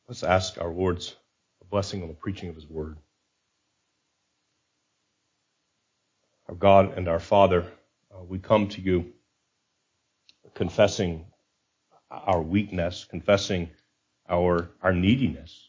Let's ask our Lord's blessing on the preaching of his word. Our God and our Father, we come to you confessing our weakness, confessing our neediness.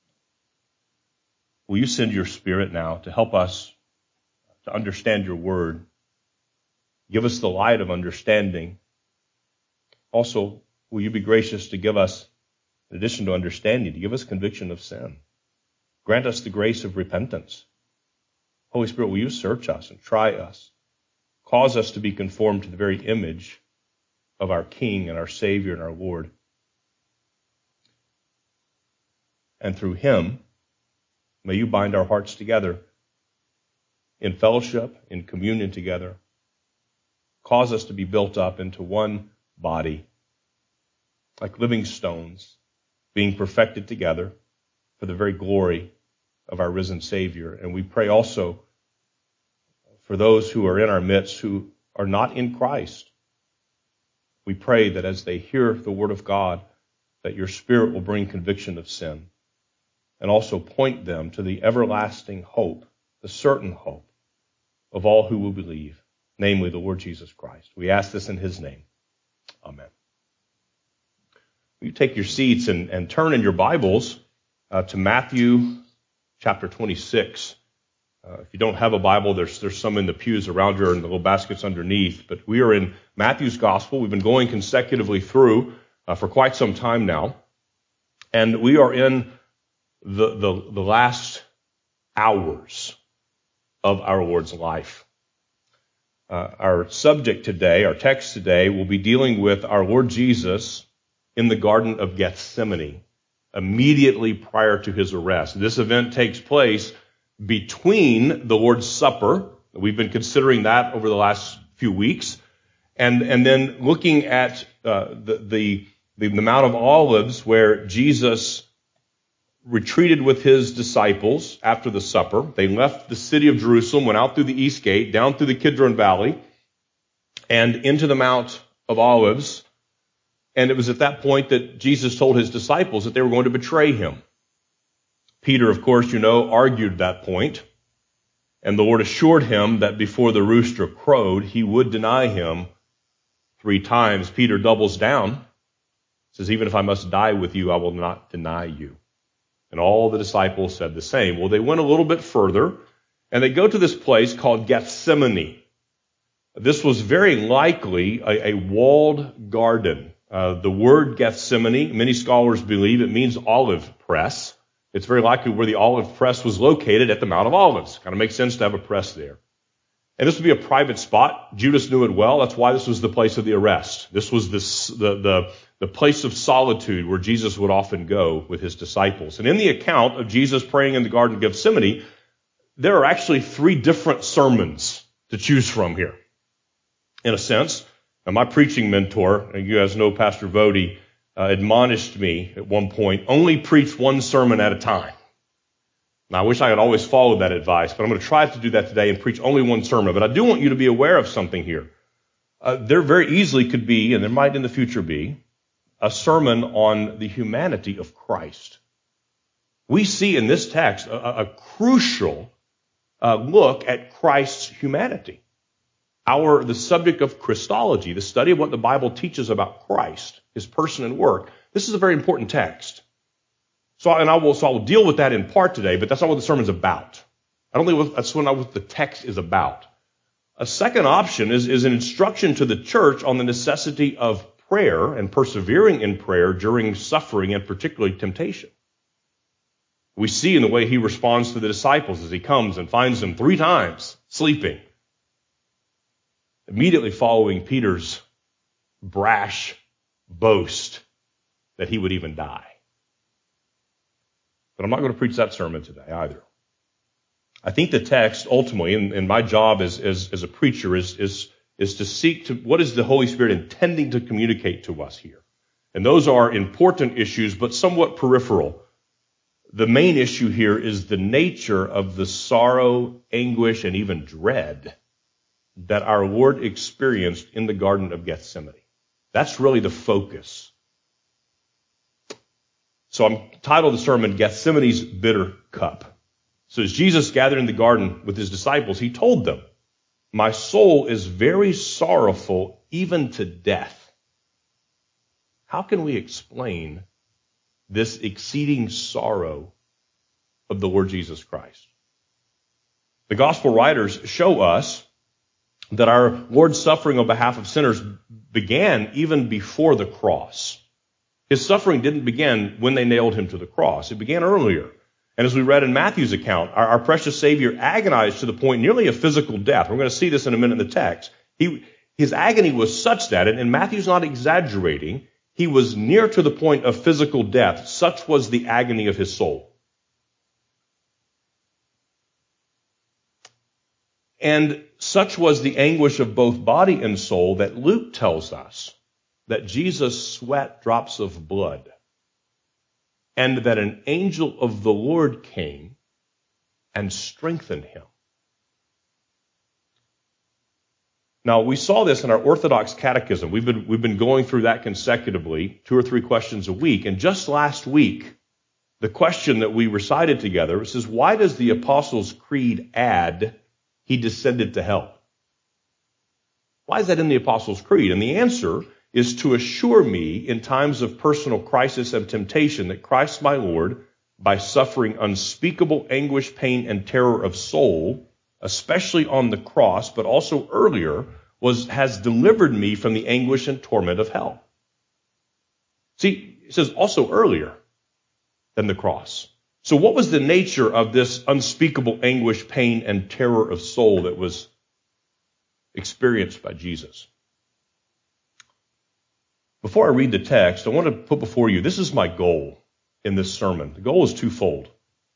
Will you send your Spirit now to help us to understand your word? Give us the light of understanding. Also, will you be gracious to give us, in addition to understanding, to give us conviction of sin? Grant us the grace of repentance. Holy Spirit, will you search us and try us? Cause us to be conformed to the very image of our King and our Savior and our Lord. And through him, may you bind our hearts together in fellowship, in communion together. Cause us to be built up into one body, like living stones, being perfected together for the very glory of our risen Savior. And we pray also for those who are in our midst who are not in Christ. We pray that as they hear the word of God, that your Spirit will bring conviction of sin and also point them to the everlasting hope, the certain hope of all who will believe, namely the Lord Jesus Christ. We ask this in his name. Amen. You take your seats and turn in your Bibles to Matthew chapter 26. If you don't have a Bible, there's some in the pews around you or in the little baskets underneath. But we are in Matthew's Gospel. We've been going consecutively through for quite some time now. And we are in the last hours of our Lord's life. Our subject today, our text today, will be dealing with our Lord Jesus in the Garden of Gethsemane, immediately prior to his arrest. This event takes place between the Lord's Supper. We've been considering that over the last few weeks. And then looking at the Mount of Olives, where Jesus retreated with his disciples after the supper. They left the city of Jerusalem, went out through the east gate, down through the Kidron Valley, and into the Mount of Olives. And it was at that point that Jesus told his disciples that they were going to betray him. Peter, of course, argued that point. And the Lord assured him that before the rooster crowed, he would deny him 3 times. Peter doubles down, says, even if I must die with you, I will not deny you. And all the disciples said the same. Well, they went a little bit further, and they go to this place called Gethsemane. This was very likely a walled garden. The word Gethsemane, many scholars believe it means olive press. It's very likely where the olive press was located at the Mount of Olives. Kind of makes sense to have a press there. And this would be a private spot. Judas knew it well. That's why this was the place of the arrest. This was the place of solitude where Jesus would often go with his disciples. And in the account of Jesus praying in the Garden of Gethsemane, there are actually 3 different sermons to choose from here. In a sense, and my preaching mentor, and you guys know Pastor Vody, admonished me at one point, only preach one sermon at a time. Now, I wish I had always followed that advice, but I'm going to try to do that today and preach only one sermon. But I do want you to be aware of something here. There very easily could be, and there might in the future be, a sermon on the humanity of Christ. We see in this text a crucial look at Christ's humanity. The subject of Christology, the study of what the Bible teaches about Christ, his person and work. This is a very important text. So I will deal with that in part today, but that's not what the sermon's about. I don't think that's not what the text is about. A second option is an instruction to the church on the necessity of prayer and persevering in prayer during suffering and particularly temptation. We see in the way he responds to the disciples as he comes and finds them 3 times sleeping, immediately following Peter's brash boast that he would even die. But I'm not going to preach that sermon today either. I think the text ultimately, and my job as a preacher is to seek to what is the Holy Spirit intending to communicate to us here. And those are important issues, but somewhat peripheral. The main issue here is the nature of the sorrow, anguish, and even dread that our Lord experienced in the Garden of Gethsemane. That's really the focus. So I'm titled the sermon, Gethsemane's Bitter Cup. So as Jesus gathered in the garden with his disciples, he told them, my soul is very sorrowful, even to death. How can we explain this exceeding sorrow of the Lord Jesus Christ? The gospel writers show us that our Lord's suffering on behalf of sinners began even before the cross. His suffering didn't begin when they nailed him to the cross. It began earlier. And as we read in Matthew's account, our precious Savior agonized to the point nearly of physical death. We're going to see this in a minute in the text. His agony was such that, and Matthew's not exaggerating, he was near to the point of physical death. Such was the agony of his soul. And such was the anguish of both body and soul that Luke tells us that Jesus sweat drops of blood, and that an angel of the Lord came and strengthened him. Now, we saw this in our Orthodox Catechism. We've been going through that consecutively, 2 or 3 questions a week. And just last week, the question that we recited together says, why does the Apostles' Creed add, he descended to hell? Why is that in the Apostles' Creed? And the answer is to assure me in times of personal crisis and temptation that Christ my Lord, by suffering unspeakable anguish, pain, and terror of soul, especially on the cross, but also earlier, has delivered me from the anguish and torment of hell. See, it says also earlier than the cross. So what was the nature of this unspeakable anguish, pain, and terror of soul that was experienced by Jesus? Before I read the text, I want to put before you, this is my goal in this sermon. The goal is twofold.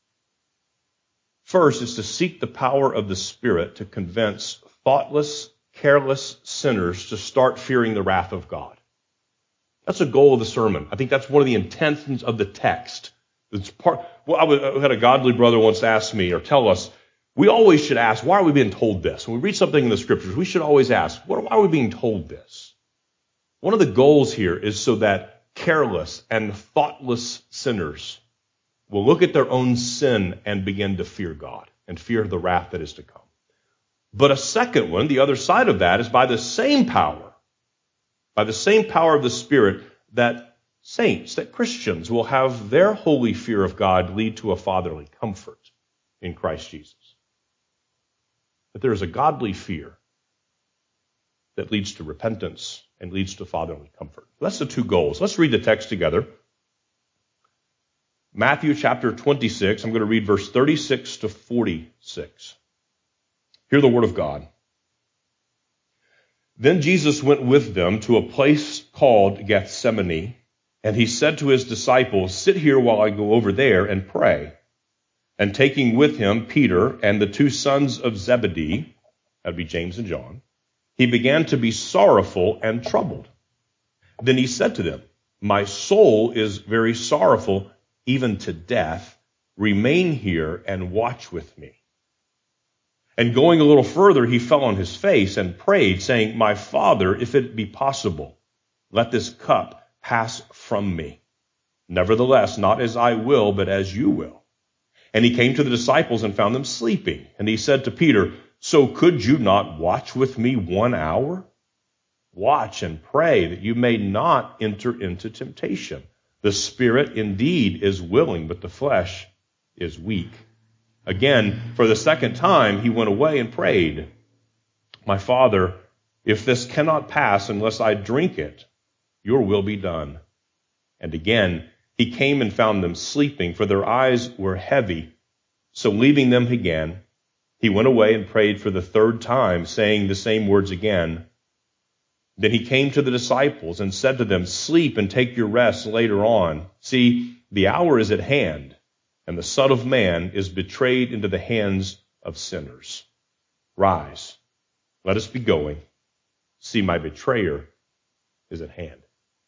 First is to seek the power of the Spirit to convince thoughtless, careless sinners to start fearing the wrath of God. That's a goal of the sermon. I think that's one of the intentions of the text. I had a godly brother once ask me or tell us, we always should ask, why are we being told this? When we read something in the scriptures, we should always ask, why are we being told this? One of the goals here is so that careless and thoughtless sinners will look at their own sin and begin to fear God and fear the wrath that is to come. But a second one, the other side of that, is by the same power of the Spirit, that saints, that Christians will have their holy fear of God lead to a fatherly comfort in Christ Jesus. That there is a godly fear that leads to repentance and leads to fatherly comfort. That's the two goals. Let's read the text together. Matthew chapter 26, I'm going to read verse 36 to 46. Hear the word of God. Then Jesus went with them to a place called Gethsemane, and he said to his disciples, sit here while I go over there and pray. And taking with him Peter and the 2 sons of Zebedee, that'd be James and John, he began to be sorrowful and troubled. Then he said to them, my soul is very sorrowful, even to death. Remain here and watch with me. And going a little further, he fell on his face and prayed, saying, my Father, if it be possible, let this cup pass from me. Nevertheless, not as I will, but as you will. And he came to the disciples and found them sleeping. And he said to Peter, so could you not watch with me 1 hour? Watch and pray that you may not enter into temptation. The spirit indeed is willing, but the flesh is weak. Again, for the second time, he went away and prayed, my Father, if this cannot pass unless I drink it, your will be done. And again, he came and found them sleeping, for their eyes were heavy. So leaving them again, he went away and prayed for the 3rd time, saying the same words again. Then he came to the disciples and said to them, sleep and take your rest later on. See, the hour is at hand, and the Son of Man is betrayed into the hands of sinners. Rise, let us be going. See, my betrayer is at hand.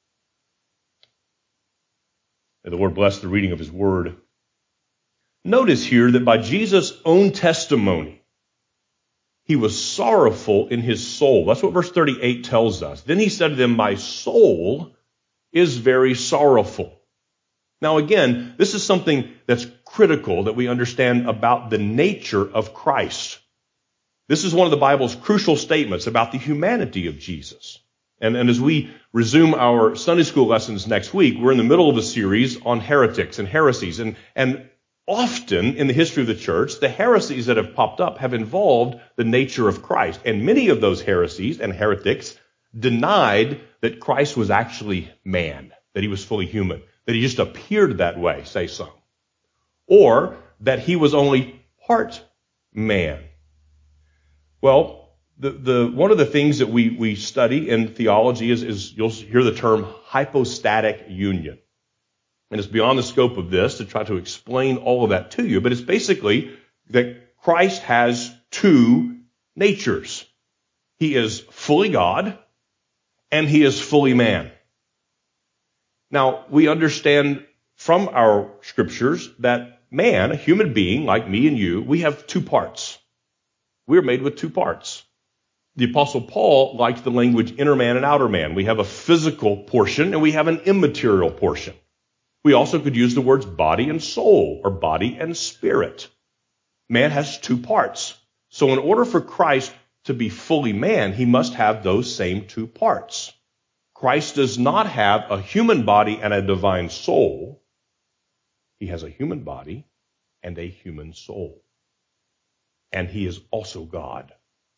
May the Lord bless the reading of his word. Notice here that by Jesus' own testimony, he was sorrowful in his soul. That's what verse 38 tells us. Then he said to them, my soul is very sorrowful. Now again, this is something that's critical that we understand about the nature of Christ. This is one of the Bible's crucial statements about the humanity of Jesus. And as we resume our Sunday school lessons next week, we're in the middle of a series on heretics and heresies. And often in the history of the church, the heresies that have popped up have involved the nature of Christ. And many of those heresies and heretics denied that Christ was actually man, that he was fully human, that he just appeared that way, say some. Or that he was only part man. Well, one of the things that we study in theology is you'll hear the term hypostatic union. And it's beyond the scope of this to try to explain all of that to you, but it's basically that Christ has two natures. He is fully God and he is fully man. Now, we understand from our scriptures that man, a human being like me and you, we have two parts. We're made with two parts. The Apostle Paul liked the language inner man and outer man. We have a physical portion and we have an immaterial portion. We also could use the words body and soul or body and spirit. Man has two parts. So in order for Christ to be fully man, he must have those same two parts. Christ does not have a human body and a divine soul. He has a human body and a human soul. And he is also God.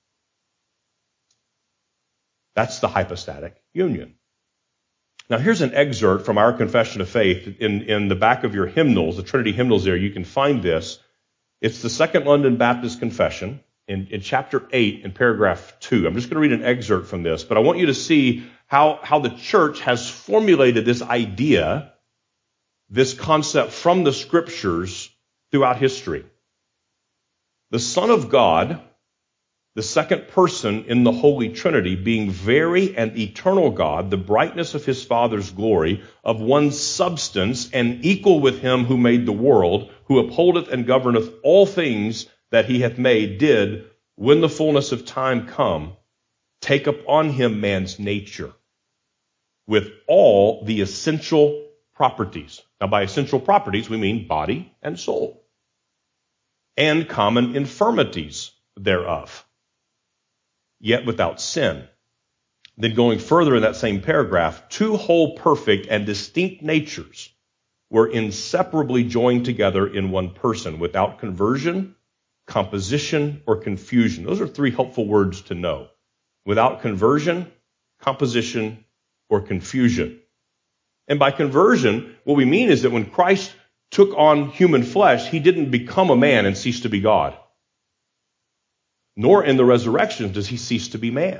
That's the hypostatic union. Now here's an excerpt from our Confession of Faith. In the back of your hymnals, the Trinity hymnals there, you can find this. It's the Second London Baptist Confession in chapter 8 in paragraph 2. I'm just going to read an excerpt from this, but I want you to see how the church has formulated this idea, this concept from the scriptures throughout history. The Son of God, the second person in the Holy Trinity, being very and eternal God, the brightness of his Father's glory, of one substance, and equal with him who made the world, who upholdeth and governeth all things that he hath made, did, when the fullness of time come, take upon him man's nature, with all the essential properties. Now, by essential properties, we mean body and soul, and common infirmities thereof, yet without sin. Then going further in that same paragraph, two whole perfect and distinct natures were inseparably joined together in one person, without conversion, composition, or confusion. Those are three helpful words to know. Without conversion, composition, or confusion. And by conversion, what we mean is that when Christ took on human flesh, he didn't become a man and cease to be God. Nor in the resurrection does he cease to be man.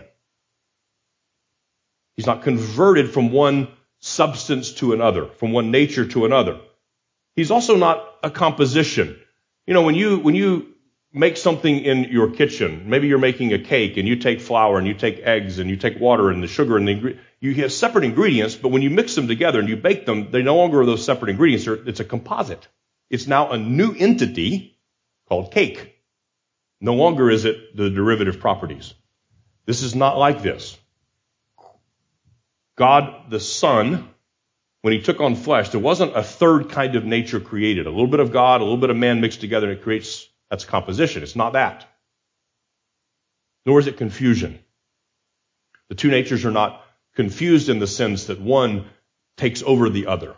He's not converted from one substance to another, from one nature to another. He's also not a composition. You know, when you make something in your kitchen, maybe you're making a cake and you take flour and you take eggs and you take water and the sugar and you have separate ingredients, but when you mix them together and you bake them, they no longer are those separate ingredients. It's a composite. It's now a new entity called cake. No longer is it the derivative properties. This is not like this. God the Son, when he took on flesh, there wasn't a third kind of nature created. A little bit of God, a little bit of man mixed together, and it creates, that's composition. It's not that. Nor is it confusion. The two natures are not confused in the sense that one takes over the other.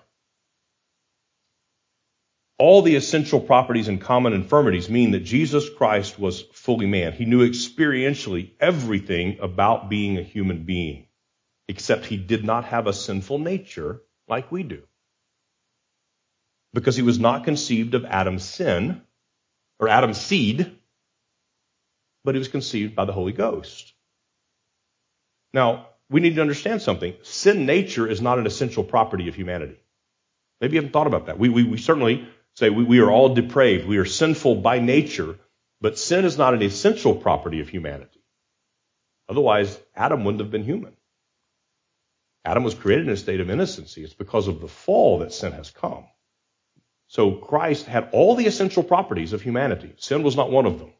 All the essential properties and common infirmities mean that Jesus Christ was fully man. He knew experientially everything about being a human being, except he did not have a sinful nature like we do. Because he was not conceived of Adam's sin, or Adam's seed, but he was conceived by the Holy Ghost. Now, we need to understand something. Sin nature is not an essential property of humanity. Maybe you haven't thought about that. We certainly say we are all depraved. We are sinful by nature, but sin is not an essential property of humanity. Otherwise, Adam wouldn't have been human. Adam was created in a state of innocency. It's because of the fall that sin has come. So Christ had all the essential properties of humanity. Sin was not one of them.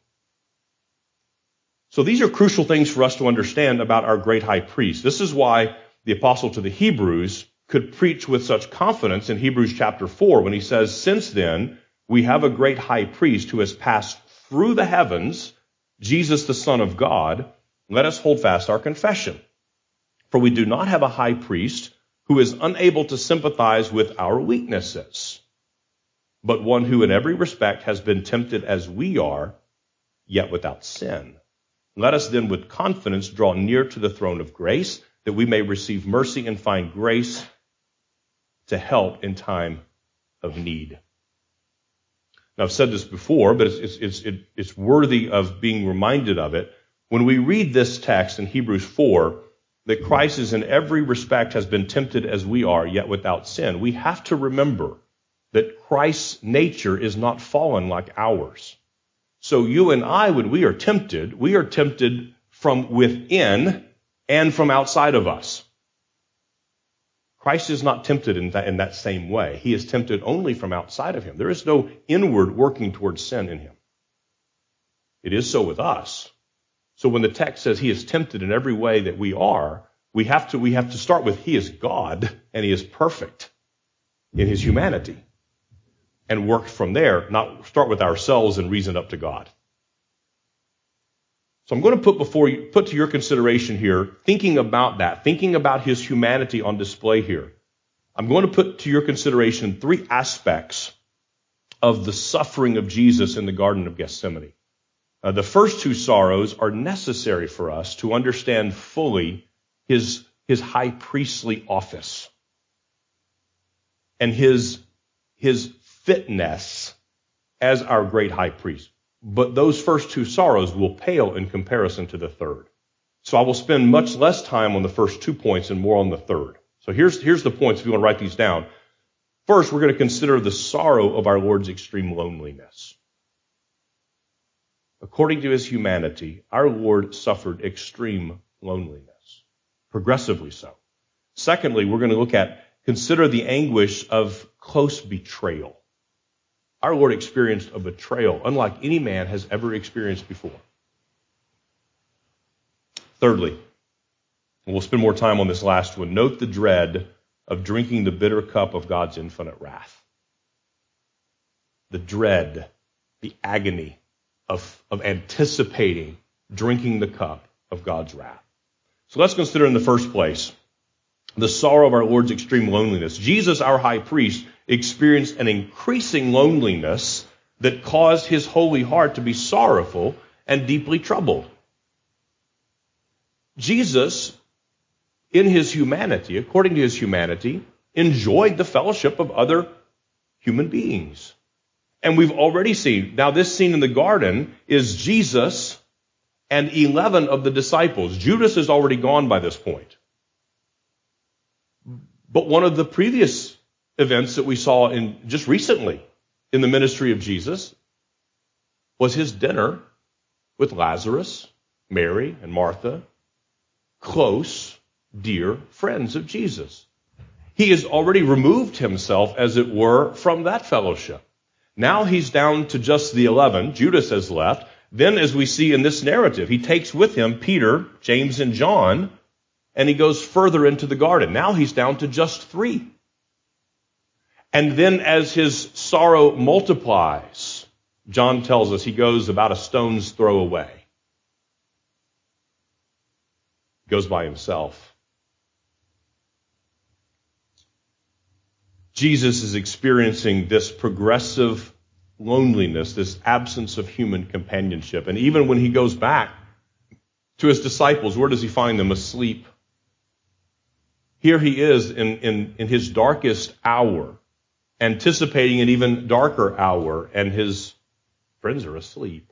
So these are crucial things for us to understand about our great high priest. This is why the apostle to the Hebrews could preach with such confidence in Hebrews chapter 4 when he says, "Since then, we have a great high priest who has passed through the heavens, Jesus the Son of God. Let us hold fast our confession. For we do not have a high priest who is unable to sympathize with our weaknesses, but one who in every respect has been tempted as we are, yet without sin. Let us then with confidence draw near to the throne of grace, that we may receive mercy and find grace to help in time of need." Now, I've said this before, but it's worthy of being reminded of it. When we read this text in Hebrews 4, that Christ is in every respect has been tempted as we are, yet without sin, we have to remember that Christ's nature is not fallen like ours. So you and I, when we are tempted from within and from outside of us. Christ is not tempted in that same way. He is tempted only from outside of him. There is no inward working towards sin in him. It is so with us. So when the text says he is tempted in every way that we are, we have to start with he is God and he is perfect in his humanity. And work from there, not start with ourselves and reason up to God. So I'm going to put to your consideration here, thinking about his humanity on display here. I'm going to put to your consideration three aspects of the suffering of Jesus in the Garden of Gethsemane. The first two sorrows are necessary for us to understand fully his high priestly office and his fitness as our great high priest. But those first two sorrows will pale in comparison to the third. So I will spend much less time on the first 2 points and more on the third. So here's the points if you want to write these down. First, we're going to consider the sorrow of our Lord's extreme loneliness. According to his humanity, our Lord suffered extreme loneliness, progressively so. Secondly, we're going to consider the anguish of close betrayal. Our Lord experienced a betrayal unlike any man has ever experienced before. Thirdly, and we'll spend more time on this last one, note the dread of drinking the bitter cup of God's infinite wrath. The dread, the agony of anticipating drinking the cup of God's wrath. So let's consider in the first place the sorrow of our Lord's extreme loneliness. Jesus, our high priest, experienced an increasing loneliness that caused his holy heart to be sorrowful and deeply troubled. Jesus, in his humanity, according to his humanity, enjoyed the fellowship of other human beings. And we've already seen, now this scene in the garden is Jesus and 11 of the disciples. Judas is already gone by this point. But one of the previous events that we saw just recently in the ministry of Jesus was his dinner with Lazarus, Mary, and Martha, close, dear friends of Jesus. He has already removed himself, as it were, from that fellowship. Now he's down to just the 11. Judas has left. Then, as we see in this narrative, he takes with him Peter, James, and John, and he goes further into the garden. Now he's down to just 3. And then as his sorrow multiplies, John tells us he goes about a stone's throw away. He goes by himself. Jesus is experiencing this progressive loneliness, this absence of human companionship. And even when he goes back to his disciples, where does he find them? Asleep. Here he is in his darkest hour, anticipating an even darker hour, and his friends are asleep.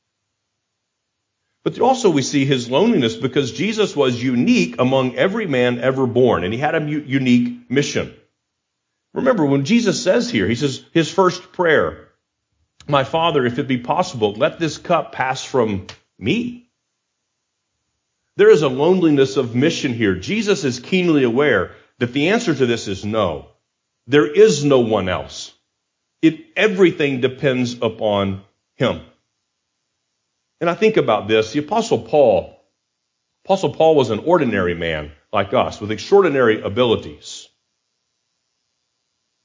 But also we see his loneliness because Jesus was unique among every man ever born, and he had a unique mission. Remember, when Jesus says here, he says his first prayer, "My Father, if it be possible, let this cup pass from me." There is a loneliness of mission here. Jesus is keenly aware that the answer to this is no. There is no one else. Everything depends upon him. And I think about this. The Apostle Paul was an ordinary man like us with extraordinary abilities.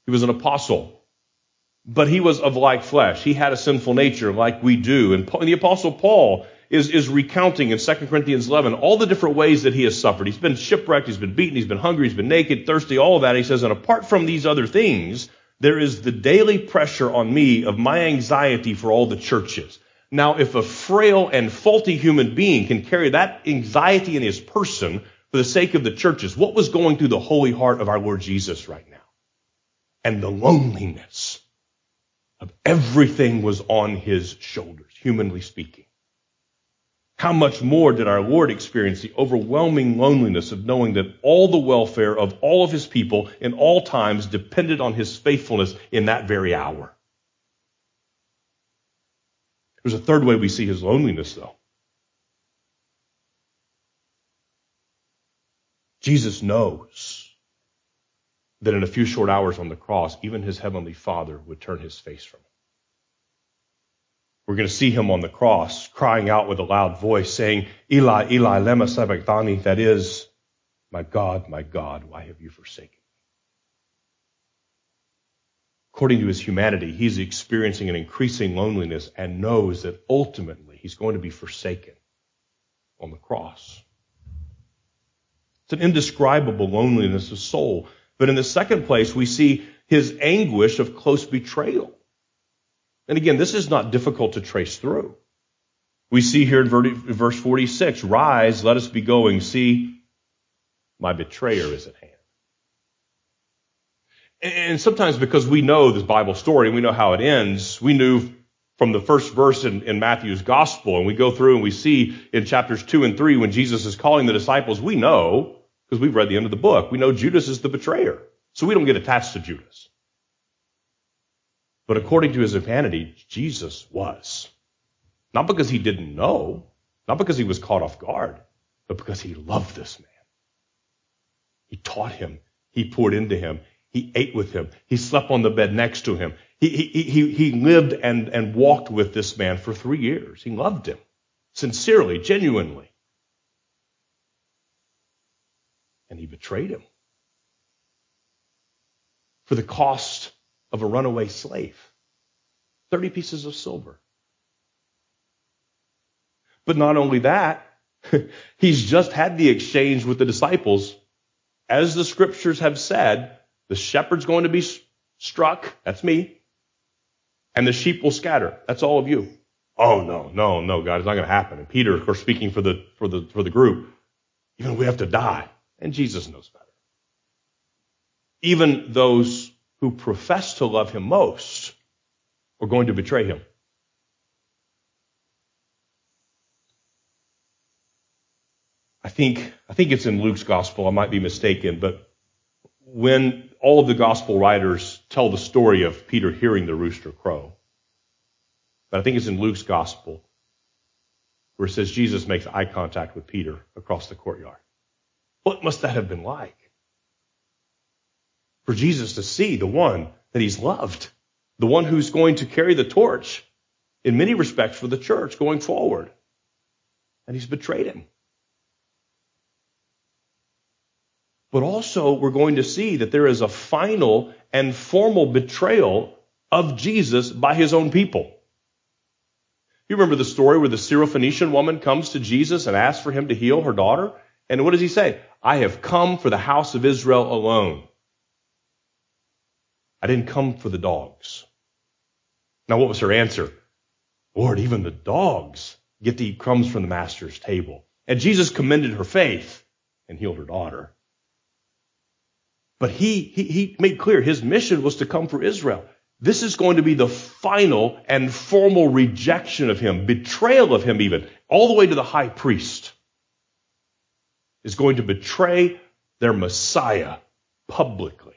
He was an apostle. But he was of like flesh. He had a sinful nature like we do. And the Apostle Paul is recounting in 2 Corinthians 11 all the different ways that he has suffered. He's been shipwrecked, he's been beaten, he's been hungry, he's been naked, thirsty, all of that. He says, and apart from these other things, there is the daily pressure on me of my anxiety for all the churches. Now, if a frail and faulty human being can carry that anxiety in his person for the sake of the churches, what was going through the holy heart of our Lord Jesus right now? And the loneliness of everything was on his shoulders, humanly speaking. How much more did our Lord experience the overwhelming loneliness of knowing that all the welfare of all of his people in all times depended on his faithfulness in that very hour? There's a third way we see his loneliness, though. Jesus knows that in a few short hours on the cross, even his heavenly Father would turn his face from him. We're going to see him on the cross crying out with a loud voice saying, Eli, Eli, lema sabachthani, that is, my God, why have you forsaken me? According to his humanity, he's experiencing an increasing loneliness and knows that ultimately he's going to be forsaken on the cross. It's an indescribable loneliness of soul. But in the second place, we see his anguish of close betrayal. And again, this is not difficult to trace through. We see here in verse 46, rise, let us be going. See, my betrayer is at hand. And sometimes because we know this Bible story and we know how it ends, we knew from the first verse in Matthew's gospel, and we go through and we see in chapters 2 and 3 when Jesus is calling the disciples, we know, because we've read the end of the book, we know Judas is the betrayer. So we don't get attached to Judas. But according to his humanity, Jesus was. Not because he didn't know, not because he was caught off guard, but because he loved this man. He taught him. He poured into him. He ate with him. He slept on the bed next to him. He lived and walked with this man for 3 years. He loved him sincerely, genuinely. And he betrayed him for the cost of a runaway slave. 30 pieces of silver. But not only that, he's just had the exchange with the disciples. As the scriptures have said, the shepherd's going to be struck. That's me. And the sheep will scatter. That's all of you. Oh, no, God, it's not going to happen. And Peter, of course, speaking for the group, even we have to die. And Jesus knows better. Even those who profess to love him most are going to betray him. I think it's in Luke's gospel. I might be mistaken, but when all of the gospel writers tell the story of Peter hearing the rooster crow, but I think it's in Luke's gospel where it says Jesus makes eye contact with Peter across the courtyard. What must that have been like? For Jesus to see the one that he's loved, the one who's going to carry the torch in many respects for the church going forward. And he's betrayed him. But also we're going to see that there is a final and formal betrayal of Jesus by his own people. You remember the story where the Syrophoenician woman comes to Jesus and asks for him to heal her daughter? And what does he say? I have come for the house of Israel alone. I didn't come for the dogs. Now, what was her answer? Lord, even the dogs get to eat crumbs from the master's table. And Jesus commended her faith and healed her daughter. But he made clear his mission was to come for Israel. This is going to be the final and formal rejection of him, betrayal of him even, all the way to the high priest is going to betray their Messiah publicly.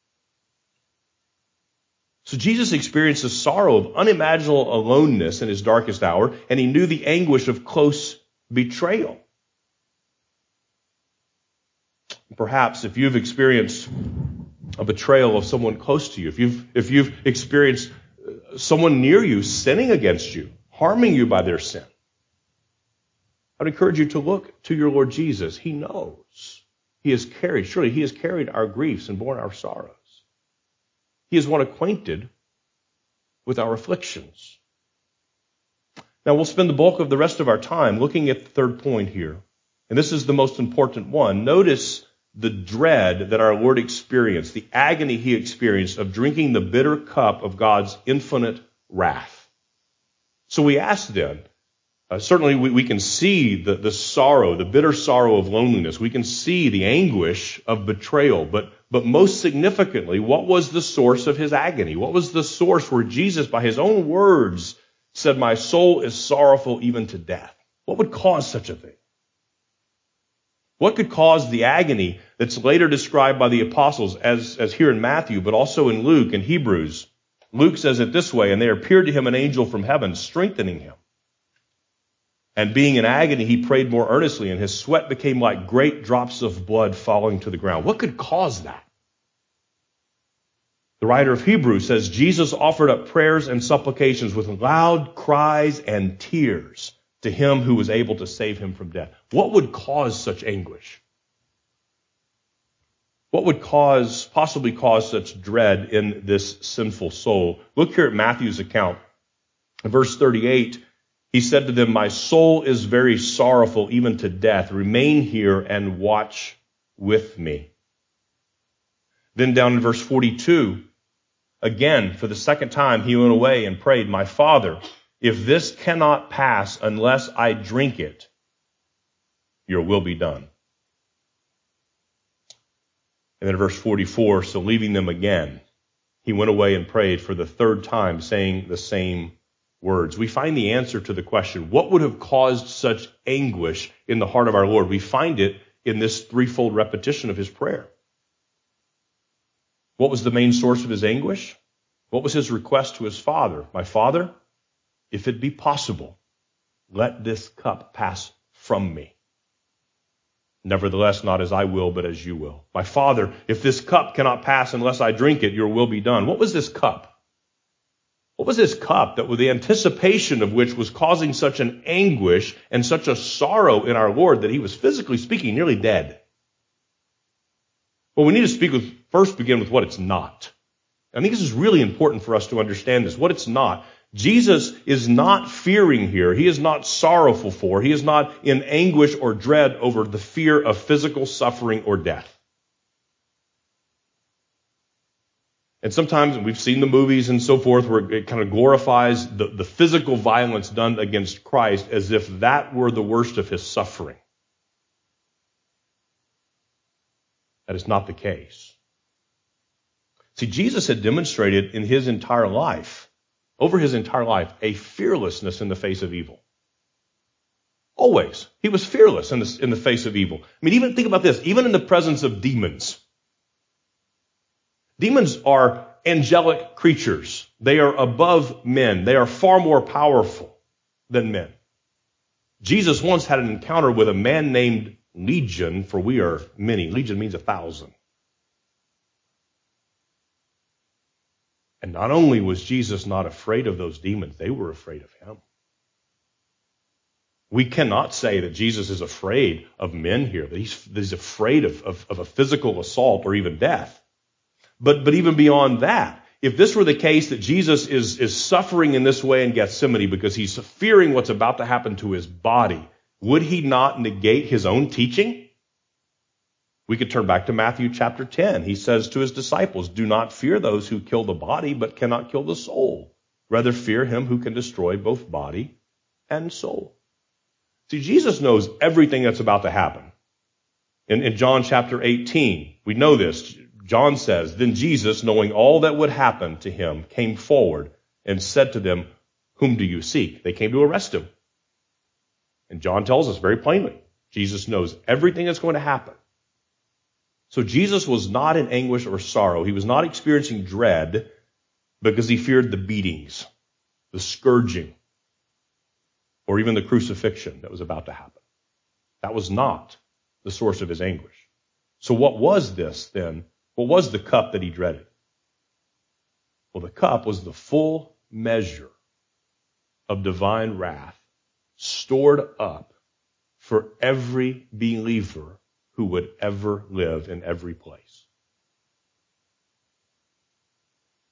So Jesus experienced the sorrow of unimaginable aloneness in his darkest hour, and he knew the anguish of close betrayal. Perhaps if you've experienced a betrayal of someone close to you, if you've experienced someone near you sinning against you, harming you by their sin, I'd encourage you to look to your Lord Jesus. He knows. He has carried our griefs and borne our sorrows. He is one acquainted with our afflictions. Now, we'll spend the bulk of the rest of our time looking at the third point here. And this is the most important one. Notice the dread that our Lord experienced, the agony he experienced of drinking the bitter cup of God's infinite wrath. So we ask then, certainly we can see the sorrow, the bitter sorrow of loneliness. We can see the anguish of betrayal. But most significantly, what was the source of his agony? What was the source where Jesus, by his own words, said, "My soul is sorrowful even to death"? What would cause such a thing? What could cause the agony that's later described by the apostles as here in Matthew, but also in Luke and Hebrews? Luke says it this way, "And there appeared to him an angel from heaven, strengthening him. And being in agony, he prayed more earnestly, and his sweat became like great drops of blood falling to the ground." What could cause that? The writer of Hebrews says Jesus offered up prayers and supplications with loud cries and tears to him who was able to save him from death. What would cause such anguish? What would possibly cause such dread in this sinful soul? Look here at Matthew's account. In verse 38, he said to them, "My soul is very sorrowful, even to death. Remain here and watch with me." Then down in verse 42, again, for the second time, he went away and prayed, "My Father, if this cannot pass unless I drink it, your will be done." And then verse 44, so leaving them again, he went away and prayed for the third time, saying the same words. We find the answer to the question, what would have caused such anguish in the heart of our Lord? We find it in this threefold repetition of his prayer. What was the main source of his anguish? What was his request to his Father? "My Father, if it be possible, let this cup pass from me. Nevertheless, not as I will, but as you will. My Father, if this cup cannot pass unless I drink it, your will be done." What was this cup? What was this cup that with the anticipation of which was causing such an anguish and such a sorrow in our Lord that he was physically speaking nearly dead? Well, we need to first begin with what it's not. I think this is really important for us to understand this, what it's not. Jesus is not fearing here. He is not sorrowful for. He is not in anguish or dread over the fear of physical suffering or death. And sometimes we've seen the movies and so forth where it kind of glorifies the physical violence done against Christ as if that were the worst of his suffering. That is not the case. See, Jesus had demonstrated in his entire life, over his entire life, a fearlessness in the face of evil. Always. He was fearless in the face of evil. I mean, even think about this. Even in the presence of demons. Demons are angelic creatures. They are above men. They are far more powerful than men. Jesus once had an encounter with a man named Legion, for we are many. Legion means 1,000. And not only was Jesus not afraid of those demons, they were afraid of him. We cannot say that Jesus is afraid of men here, that he's afraid of a physical assault or even death. But even beyond that, if this were the case that Jesus is suffering in this way in Gethsemane because he's fearing what's about to happen to his body, would he not negate his own teaching? We could turn back to Matthew chapter 10. He says to his disciples, "Do not fear those who kill the body, but cannot kill the soul. Rather fear him who can destroy both body and soul." See, Jesus knows everything that's about to happen. In John chapter 18, we know this. John says, "Then Jesus, knowing all that would happen to him, came forward and said to them, 'Whom do you seek?'" They came to arrest him. And John tells us very plainly, Jesus knows everything that's going to happen. So Jesus was not in anguish or sorrow. He was not experiencing dread because he feared the beatings, the scourging, or even the crucifixion that was about to happen. That was not the source of his anguish. So what was this then? What was the cup that he dreaded? Well, the cup was the full measure of divine wrath stored up for every believer who would ever live in every place.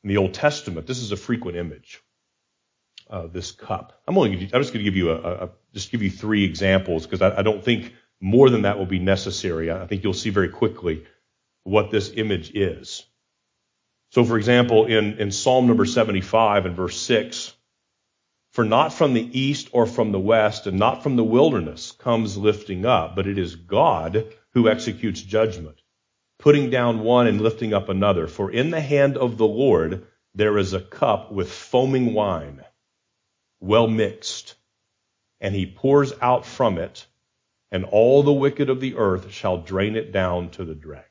In the Old Testament, this is a frequent image. This cup. I'm just going to give you three examples because I don't think more than that will be necessary. I think you'll see very quickly what this image is. So, for example, in Psalm number 75 and verse 6, for not from the east or from the west and not from the wilderness comes lifting up, but it is God who executes judgment, putting down one and lifting up another. For in the hand of the Lord there is a cup with foaming wine, well mixed, and he pours out from it, and all the wicked of the earth shall drain it down to the dregs.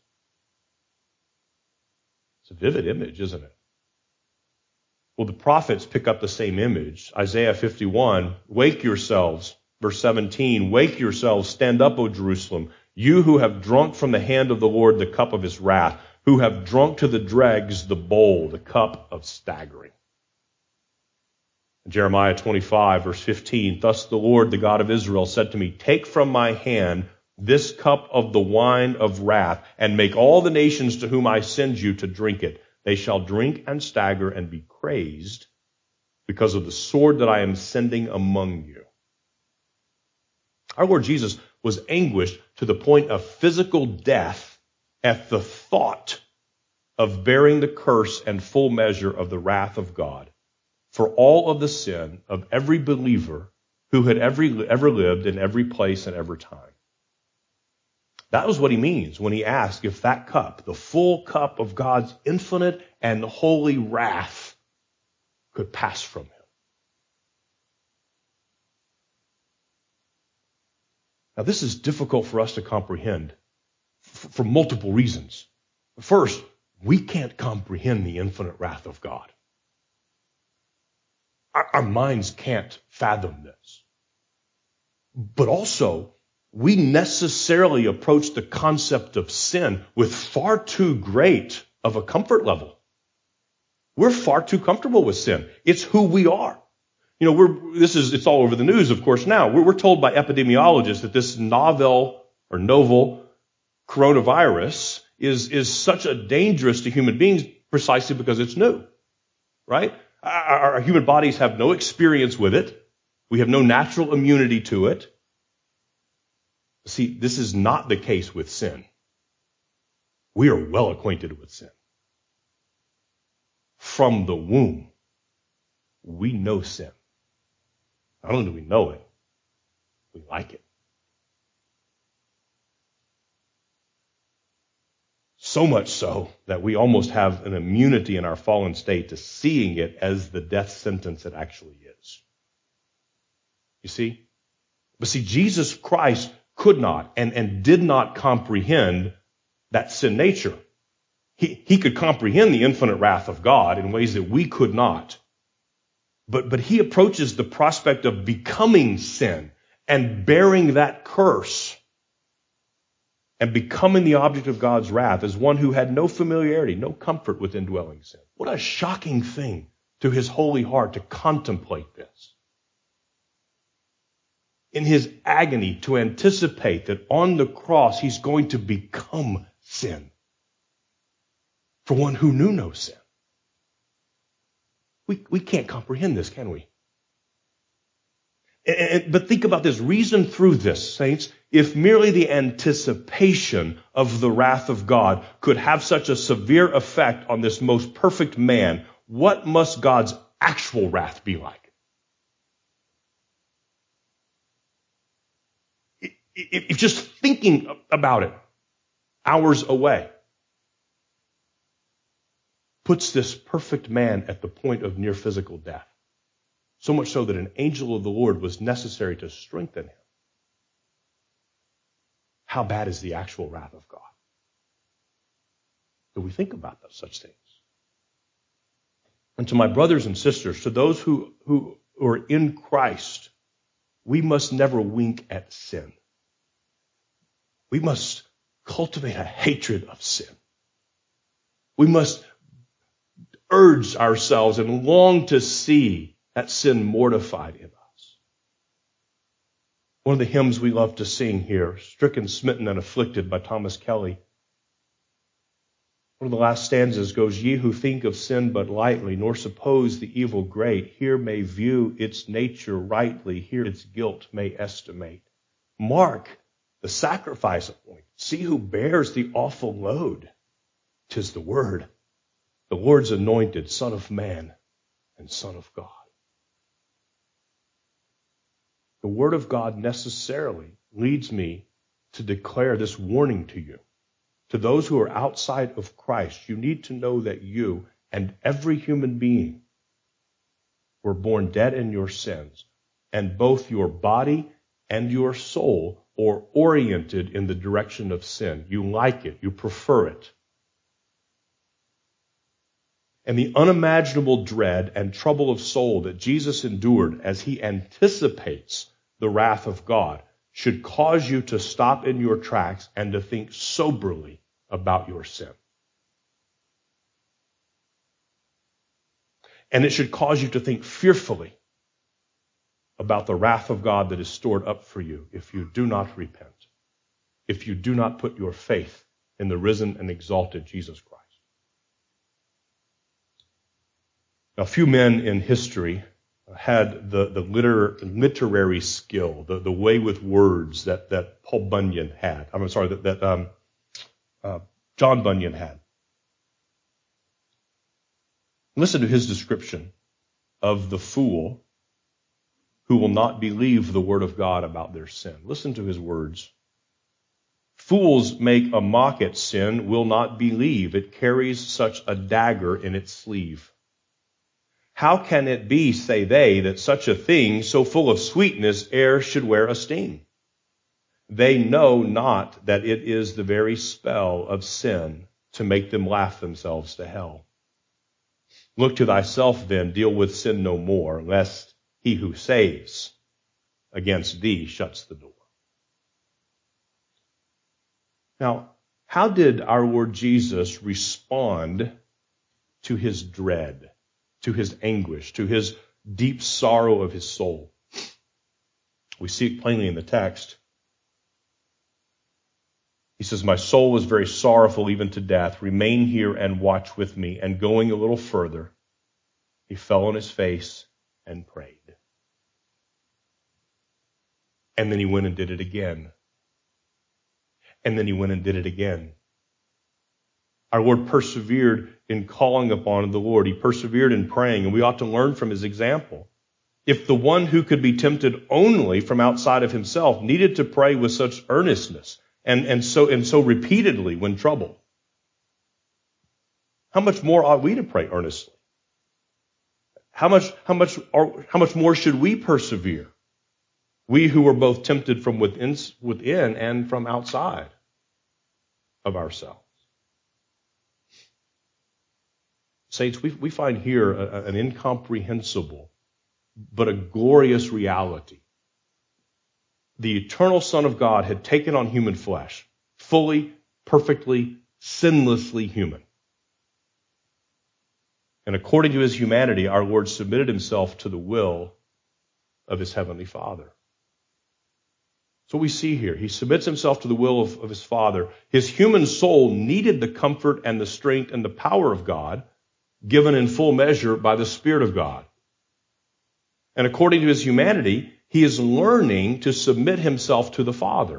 It's a vivid image, isn't it? Well, the prophets pick up the same image. Isaiah 51, wake yourselves. Verse 17, wake yourselves, stand up, O Jerusalem, you who have drunk from the hand of the Lord the cup of his wrath, who have drunk to the dregs the bowl, the cup of staggering. Jeremiah 25, verse 15, thus the Lord, the God of Israel, said to me, take from my hand this cup of the wine of wrath, and make all the nations to whom I send you to drink it. They shall drink and stagger and be crazed because of the sword that I am sending among you. Our Lord Jesus was anguished to the point of physical death at the thought of bearing the curse and full measure of the wrath of God for all of the sin of every believer who had ever lived in every place and every time. That was what he means when he asked if that cup, the full cup of God's infinite and holy wrath, could pass from him. Now, this is difficult for us to comprehend for multiple reasons. First, we can't comprehend the infinite wrath of God. Our minds can't fathom this. But also, we necessarily approach the concept of sin with far too great of a comfort level. We're far too comfortable with sin. It's who we are. You know, it's all over the news, of course, now. We're told by epidemiologists that this novel coronavirus is such a dangerous to human beings precisely because it's new, right? Our human bodies have no experience with it. We have no natural immunity to it. See, this is not the case with sin. We are well acquainted with sin. From the womb, we know sin. Not only do we know it, we like it. So much so that we almost have an immunity in our fallen state to seeing it as the death sentence it actually is. You see? But see, Jesus Christ could not and did not comprehend that sin nature. He could comprehend the infinite wrath of God in ways that we could not. But he approaches the prospect of becoming sin and bearing that curse and becoming the object of God's wrath as one who had no familiarity, no comfort with indwelling sin. What a shocking thing to his holy heart to contemplate this. In his agony, to anticipate that on the cross he's going to become sin for one who knew no sin. We can't comprehend this, can we? But think about this. Reason through this, saints. If merely the anticipation of the wrath of God could have such a severe effect on this most perfect man, what must God's actual wrath be like? If just thinking about it hours away puts this perfect man at the point of near physical death, so much so that an angel of the Lord was necessary to strengthen him. How bad is the actual wrath of God? Do we think about such things? And to my brothers and sisters, to those who are in Christ, we must never wink at sin. We must cultivate a hatred of sin. We must urge ourselves and long to see that sin mortified in us. One of the hymns we love to sing here, Stricken, Smitten, and Afflicted by Thomas Kelly, One of the last stanzas goes, "Ye who think of sin but lightly, nor suppose the evil great, here may view its nature rightly, here its guilt may estimate. Mark the sacrifice appointed. See who bears the awful load. 'Tis the Word, the Lord's anointed, Son of Man and Son of God." The Word of God necessarily leads me to declare this warning to you. To those who are outside of Christ, you need to know that you and every human being were born dead in your sins, and both your body and your soul are oriented in the direction of sin. You like it. You prefer it. And the unimaginable dread and trouble of soul that Jesus endured as he anticipates the wrath of God should cause you to stop in your tracks and to think soberly about your sin. And it should cause you to think fearfully about the wrath of God that is stored up for you if you do not repent, if you do not put your faith in the risen and exalted Jesus Christ. Now, few men in history had the literary skill, the way with words that Paul Bunyan had. I'm sorry, that John Bunyan had. Listen to his description of the fool who will not believe the word of God about their sin. Listen to his words. "Fools make a mock at sin, will not believe it carries such a dagger in its sleeve. How can it be, say they, that such a thing, so full of sweetness, e'er should wear a sting? They know not that it is the very spell of sin to make them laugh themselves to hell. Look to thyself then, deal with sin no more, lest he who saves against thee shuts the door." Now, how did our Lord Jesus respond to his dread, to his anguish, to his deep sorrow of his soul? We see it plainly in the text. He says, "My soul is very sorrowful, even to death. Remain here and watch with me." And going a little further, he fell on his face and prayed. And then he went and did it again. And then he went and did it again. Our Lord persevered in calling upon the Lord. He persevered in praying, and we ought to learn from his example. If the one who could be tempted only from outside of himself needed to pray with such earnestness and so repeatedly when troubled, how much more ought we to pray earnestly? How much more should we persevere? We who are both tempted from within and from outside of ourselves. Saints, we find here an incomprehensible but a glorious reality. The eternal Son of God had taken on human flesh, fully, perfectly, sinlessly human. And according to his humanity, our Lord submitted himself to the will of his heavenly Father. So we see here, he submits himself to the will of his Father. His human soul needed the comfort and the strength and the power of God, given in full measure by the Spirit of God. And according to his humanity, he is learning to submit himself to the Father.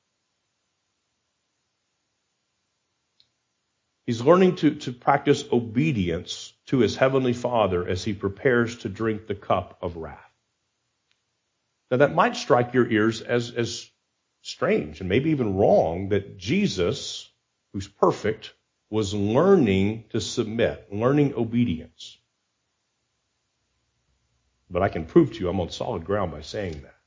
He's learning to practice obedience to his heavenly Father as he prepares to drink the cup of wrath. Now that might strike your ears as strange and maybe even wrong that Jesus, who's perfect, was learning to submit, learning obedience. But I can prove to you I'm on solid ground by saying that.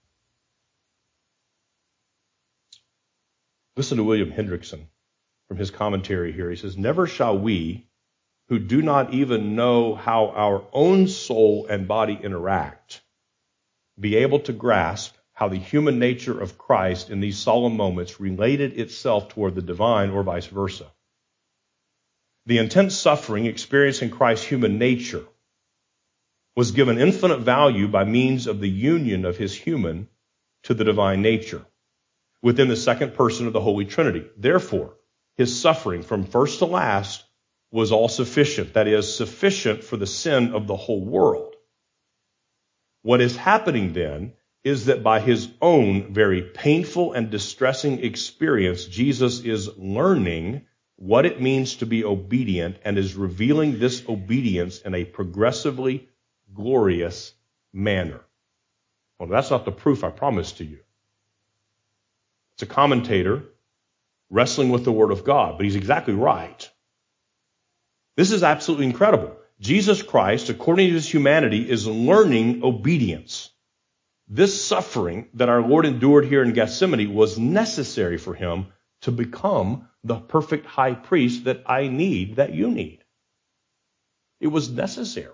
Listen to William Hendrickson from his commentary here. He says, "Never shall we, who do not even know how our own soul and body interact, be able to grasp how the human nature of Christ in these solemn moments related itself toward the divine or vice versa. The intense suffering experienced in Christ's human nature was given infinite value by means of the union of his human to the divine nature within the second person of the Holy Trinity. Therefore, his suffering from first to last was all sufficient. That is, sufficient for the sin of the whole world. What is happening then is that by his own very painful and distressing experience, Jesus is learning what it means to be obedient and is revealing this obedience in a progressively glorious manner. Well, that's not the proof I promised to you. It's a commentator wrestling with the Word of God, but he's exactly right. This is absolutely incredible. Jesus Christ, according to his humanity, is learning obedience. This suffering that our Lord endured here in Gethsemane was necessary for him to become the perfect high priest that I need, that you need. It was necessary.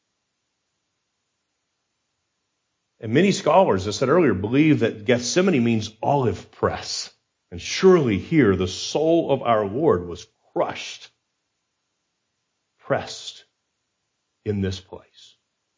And many scholars, as I said earlier, believe that Gethsemane means olive press. And surely here the soul of our Lord was crushed, pressed in this place.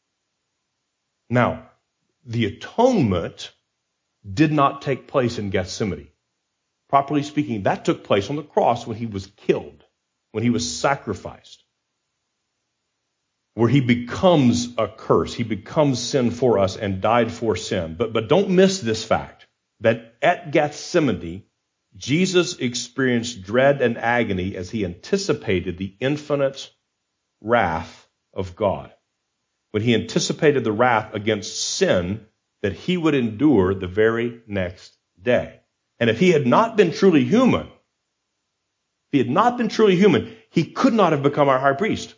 Now, the atonement did not take place in Gethsemane. Properly speaking, that took place on the cross when he was killed, when he was sacrificed, where he becomes a curse. He becomes sin for us and died for sin. But don't miss this fact, that at Gethsemane, Jesus experienced dread and agony as he anticipated the infinite wrath of God. When he anticipated the wrath against sin that he would endure the very next day. And if he had not been truly human, he could not have become our high priest.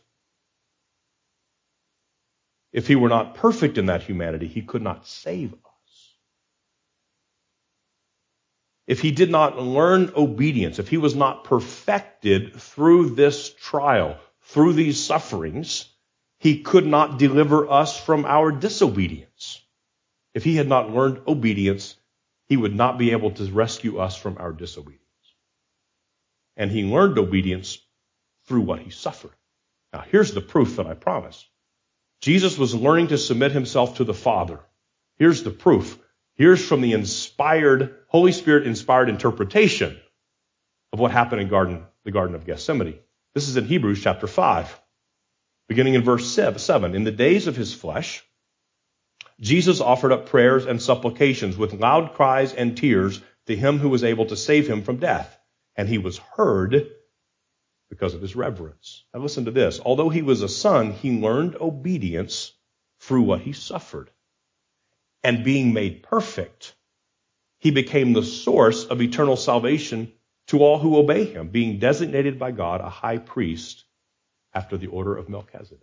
If he were not perfect in that humanity, he could not save us. If he did not learn obedience, if he was not perfected through this trial, through these sufferings, he could not deliver us from our disobedience. If he had not learned obedience, he would not be able to rescue us from our disobedience. And he learned obedience through what he suffered. Now, here's the proof that I promised. Jesus was learning to submit himself to the Father. Here's the proof. Here's from the inspired, Holy Spirit-inspired interpretation of what happened in the Garden of Gethsemane. This is in Hebrews chapter 5, beginning in verse 7. In the days of his flesh, Jesus offered up prayers and supplications with loud cries and tears to him who was able to save him from death. And he was heard because of his reverence. Now listen to this. Although he was a son, he learned obedience through what he suffered. And being made perfect, he became the source of eternal salvation to all who obey him, being designated by God a high priest after the order of Melchizedek.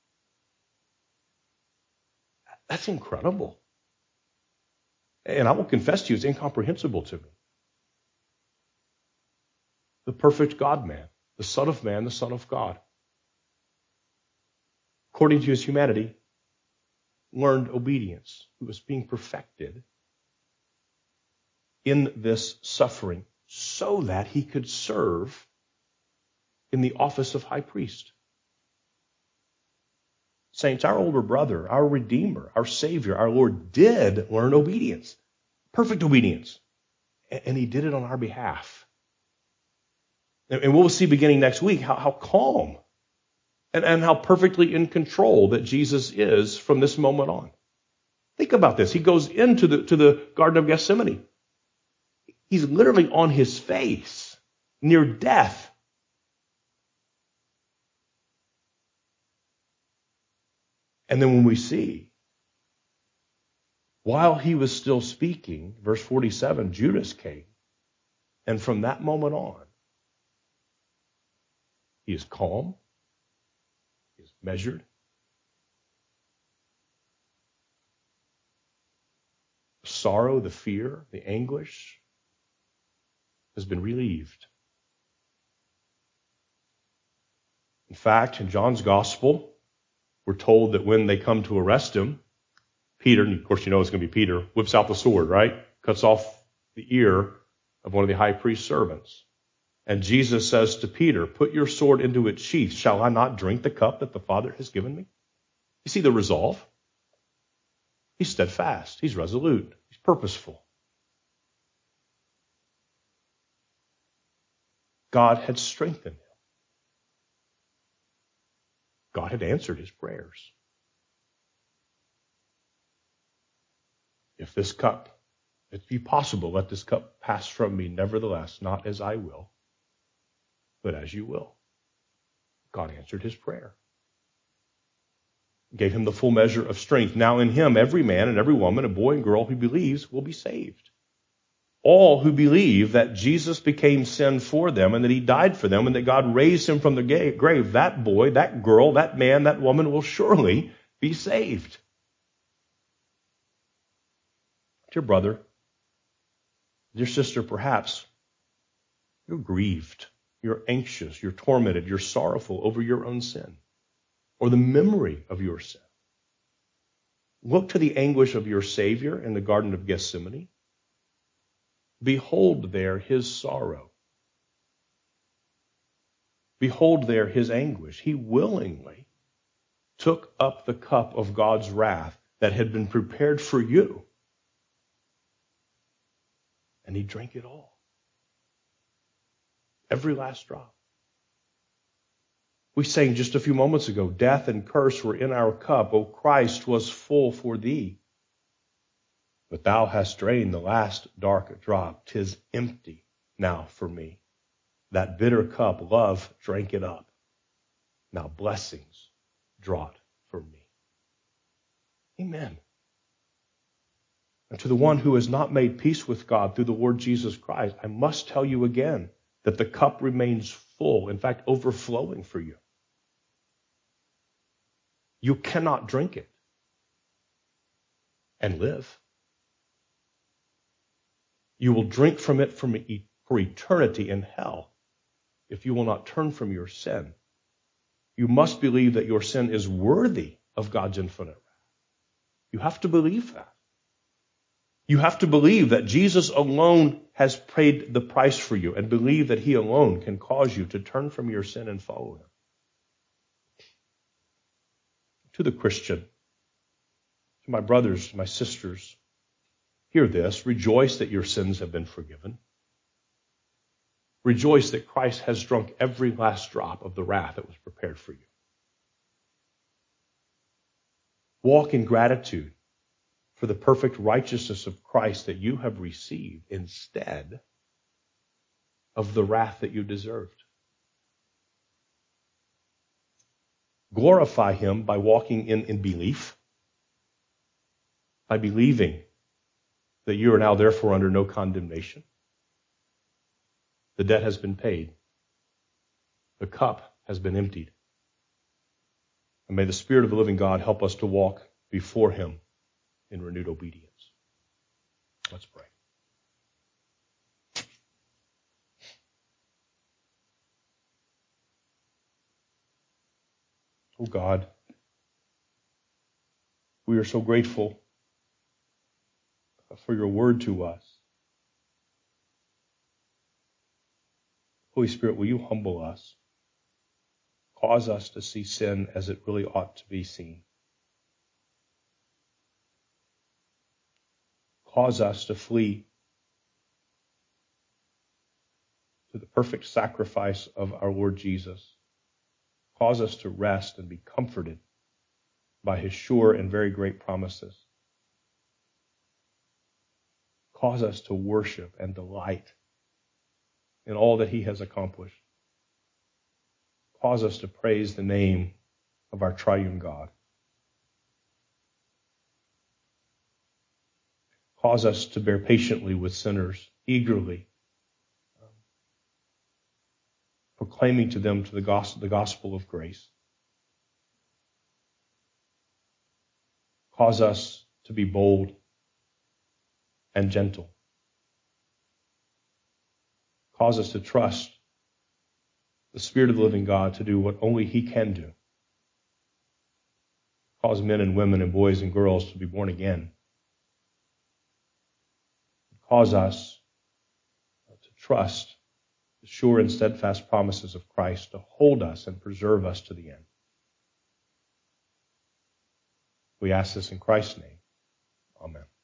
That's incredible. And I will confess to you, it's incomprehensible to me. The perfect God-man, the Son of Man, the Son of God, according to his humanity, learned obedience. He was being perfected in this suffering so that he could serve in the office of high priest. Saints, our older brother, our Redeemer, our Savior, our Lord did learn obedience, perfect obedience, and he did it on our behalf. And we'll see beginning next week how calm and how perfectly in control that Jesus is from this moment on. Think about this. He goes into the Garden of Gethsemane. He's literally on his face, near death. And then when we see, while he was still speaking, verse 47, Judas came. And from that moment on, he is calm, he is measured. The sorrow, the fear, the anguish has been relieved. In fact, in John's Gospel, we're told that when they come to arrest him, Peter, and of course you know it's going to be Peter, whips out the sword, right? Cuts off the ear of one of the high priest's servants. And Jesus says to Peter, put your sword into its sheath. Shall I not drink the cup that the Father has given me? You see the resolve? He's steadfast. He's resolute. He's purposeful. God had strengthened him. God had answered his prayers. If this cup, if it be possible, let this cup pass from me. Nevertheless, not as I will, but as you will. God answered his prayer. Gave him the full measure of strength. Now in him, every man and every woman, a boy and girl who believes will be saved. All who believe that Jesus became sin for them and that he died for them and that God raised him from the grave, that boy, that girl, that man, that woman will surely be saved. Dear brother, dear sister, perhaps you're grieved, you're anxious, you're tormented, you're sorrowful over your own sin or the memory of your sin. Look to the anguish of your Savior in the Garden of Gethsemane. Behold there his sorrow. Behold there his anguish. He willingly took up the cup of God's wrath that had been prepared for you. And he drank it all. Every last drop. We sang just a few moments ago, death and curse were in our cup. O Christ was full for thee. But thou hast drained the last dark drop. 'Tis empty now for me. That bitter cup, love drank it up. Now blessings draught for me. Amen. And to the one who has not made peace with God through the Lord Jesus Christ, I must tell you again that the cup remains full, in fact, overflowing for you. You cannot drink it and live. You will drink from it for eternity in hell if you will not turn from your sin. You must believe that your sin is worthy of God's infinite wrath. You have to believe that. You have to believe that Jesus alone has paid the price for you and believe that he alone can cause you to turn from your sin and follow him. To the Christian, to my brothers, my sisters, hear this. Rejoice that your sins have been forgiven. Rejoice that Christ has drunk every last drop of the wrath that was prepared for you. Walk in gratitude for the perfect righteousness of Christ that you have received instead of the wrath that you deserved. Glorify him by walking in belief, by believing that you are now therefore under no condemnation. The debt has been paid. The cup has been emptied. And may the Spirit of the living God help us to walk before him in renewed obedience. Let's pray. Oh God, we are so grateful for your word to us. Holy Spirit, will you humble us? Cause us to see sin as it really ought to be seen. Cause us to flee to the perfect sacrifice of our Lord Jesus. Cause us to rest and be comforted by his sure and very great promises. Cause us to worship and delight in all that he has accomplished. Cause us to praise the name of our triune God. Cause us to bear patiently with sinners, eagerly proclaiming to them the gospel of grace. Cause us to be bold and gentle. Cause us to trust the Spirit of the living God to do what only he can do. Cause men and women and boys and girls to be born again. Cause us to trust the sure and steadfast promises of Christ to hold us and preserve us to the end. We ask this in Christ's name. Amen.